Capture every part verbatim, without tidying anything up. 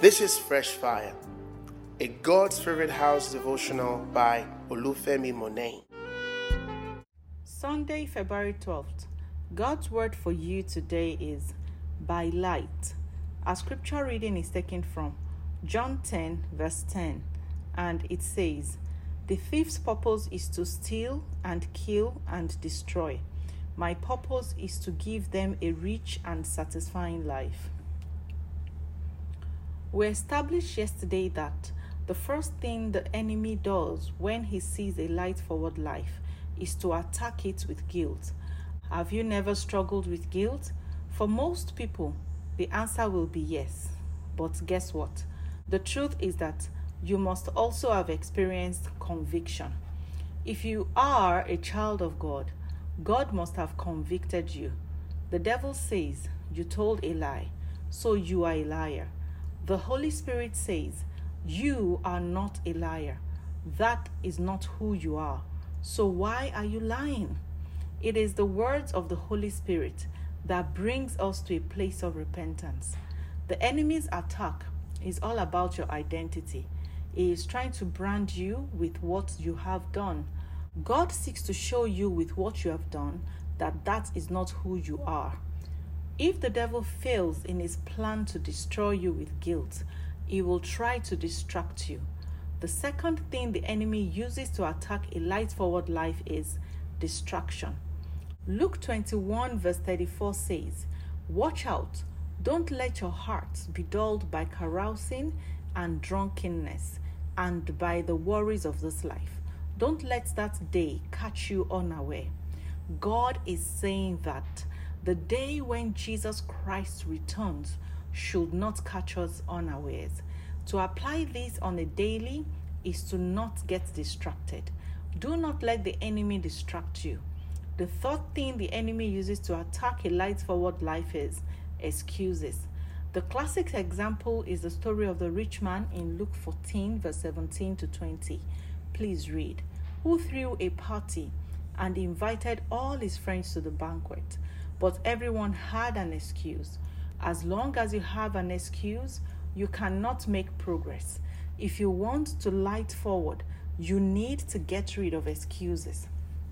This is Fresh Fire, a God's Favorite House devotional by Olufemi Monet. Sunday, February twelfth. God's word for you today is by light. Our scripture reading is taken from John ten, verse ten, and it says, "The thief's purpose is to steal and kill and destroy. My purpose is to give them a rich and satisfying life." We established yesterday that the first thing the enemy does when he sees a light-forward life is to attack it with guilt. Have you never struggled with guilt? For most people, the answer will be yes. But guess what? The truth is that you must also have experienced conviction. If you are a child of God, God must have convicted you. The devil says you told a lie, so you are a liar. The Holy Spirit says you are not a liar. That is not who you are. So why are you lying? It is the words of the Holy Spirit that brings us to a place of repentance. The enemy's attack is all about your identity. He is trying to brand you with what you have done. God seeks to show you with what you have done that that is not who you are. If the devil fails in his plan to destroy you with guilt, he will try to distract you. The second thing the enemy uses to attack a light-forward life is distraction. Luke twenty-one verse thirty-four says, "Watch out, don't let your hearts be dulled by carousing and drunkenness and by the worries of this life. Don't let that day catch you unaware." God is saying that the day when Jesus Christ returns should not catch us unawares. To apply this on a daily is to not get distracted. Do not let the enemy distract you. The third thing the enemy uses to attack a light-forward life is excuses. The classic example is the story of the rich man in Luke fourteen, verse seventeen to twenty. Please read. "Who threw a party and invited all his friends to the banquet. But everyone had an excuse. As long as you have an excuse, you cannot make progress. If you want to light forward, you need to get rid of excuses."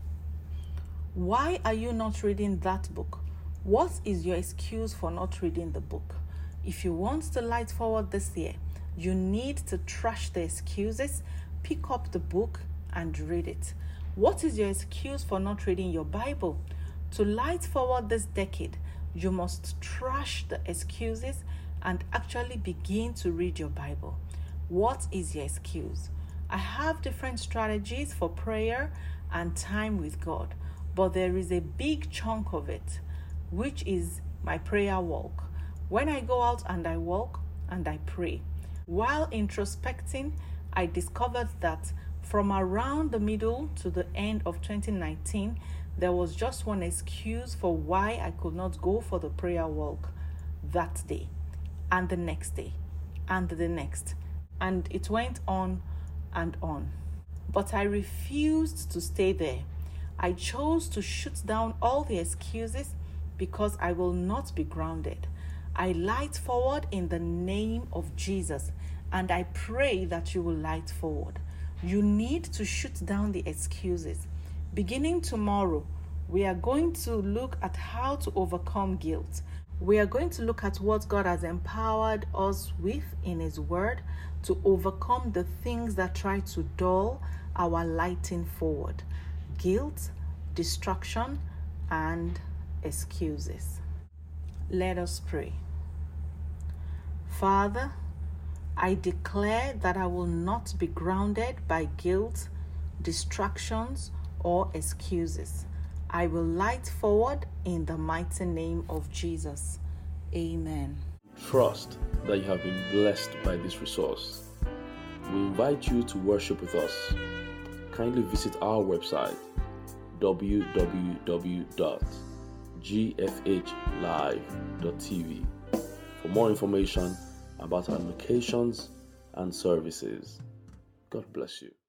Why are you not reading that book? What is your excuse for not reading the book? If you want to light forward this year, you need to trash the excuses, pick up the book, and read it. What is your excuse for not reading your Bible? To light forward this decade, you must trash the excuses and actually begin to read your Bible. What is your excuse? I have different strategies for prayer and time with God, but there is a big chunk of it, which is my prayer walk. When I go out and I walk and I pray. While introspecting, I discovered that from around the middle to the end of twenty nineteen, there was just one excuse for why I could not go for the prayer walk that day, and the next day, and the next. And it went on and on. But I refused to stay there. I chose to shoot down all the excuses because I will not be grounded. I light forward in the name of Jesus, and I pray that you will light forward. You need to shoot down the excuses. Beginning tomorrow, we are going to look at how to overcome guilt. We are going to look at what God has empowered us with in His Word to overcome the things that try to dull our lighting forward: guilt, distraction, and excuses. Let us pray. Father, I declare that I will not be grounded by guilt, distractions, or excuses. I will light forward in the mighty name of Jesus. Amen. Trust that you have been blessed by this resource. We invite you to worship with us. Kindly visit our website w w w dot g f h live dot t v for more information about our locations and services. God bless you.